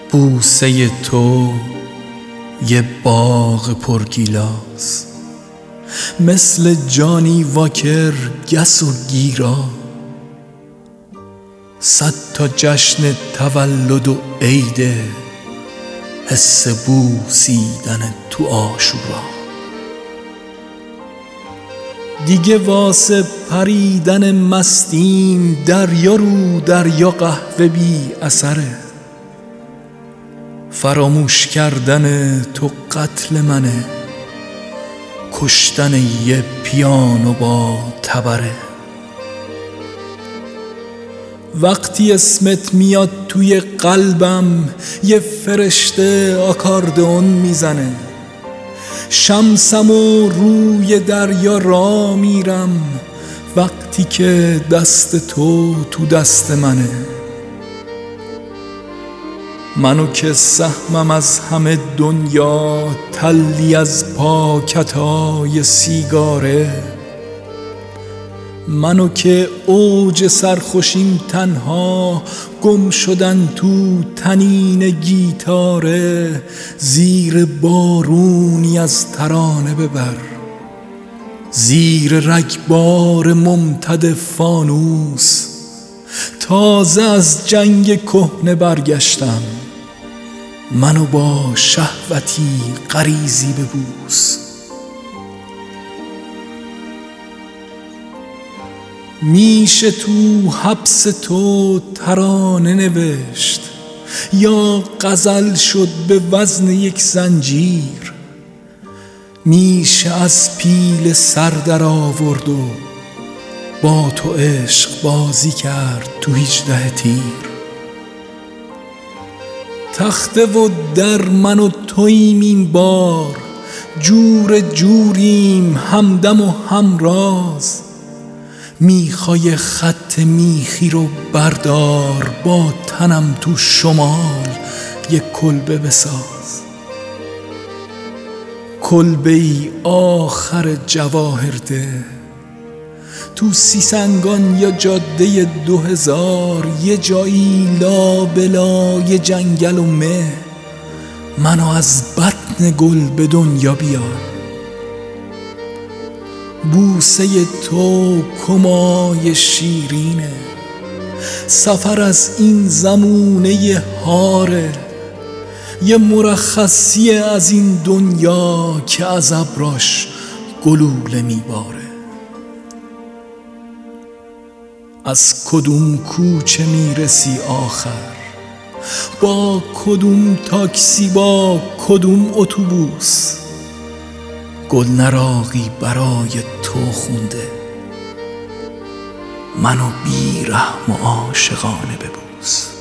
بوسه تو یه باغ پرگیلاس، مثل جانی واکر گس و گیرا. 100 تا جشن تولد و عید، حس بوسیدن تو عاشورا. دیگه واسه پریدن مستیم، دریا رو دریا قهوه بی اثره. فراموش کردن تو قتل منه، کشتن یه پیانو با تبره. وقتی اسمت میاد توی قلبم، یه فرشته آکاردئون میزنه. شمسم و روی دریا را میرم، وقتی که دست تو تو دست منه. منو که سهمم از همه دنیا، تلی از پاکتای سیگاره. منو که اوج سرخوشیم تنها، گم شدن تو تنین گیتاره. زیر بارونی از ترانه ببر، زیر رگبار ممتد فانوس. تازه از جنگ کهنه برگشتم، منو با شهوتی غریزی ببوس. میشه تو حبس تو ترانه نوشت، یا غزل شد به وزن یک زنجیر. میشه از پیل سر در آورد و با تو عشق بازی کرد تو 18 تیر. تخته و در من و توییم این بار، جور جوریم همدم و همراز. میخوای خط میخی رو بردار، با تنم تو شمال یک کلبه بساز. کلبه ای آخر جواهرده، تو سیسنگان یا جاده 2000. یه جایی لابلای جنگل و مه، منو از بطن گل به دنیا بیار. بوسه تو کمای شیرینه، سفر از این زمونه هاره. یه مرخصی از این دنیا که از ابراش گلوله میباره. از کدوم کوچه میرسی آخر، با کدوم تاکسی با کدوم اتوبوس. گل نراقی برای تو خونده، منو بی رحم و عاشقانه ببوس.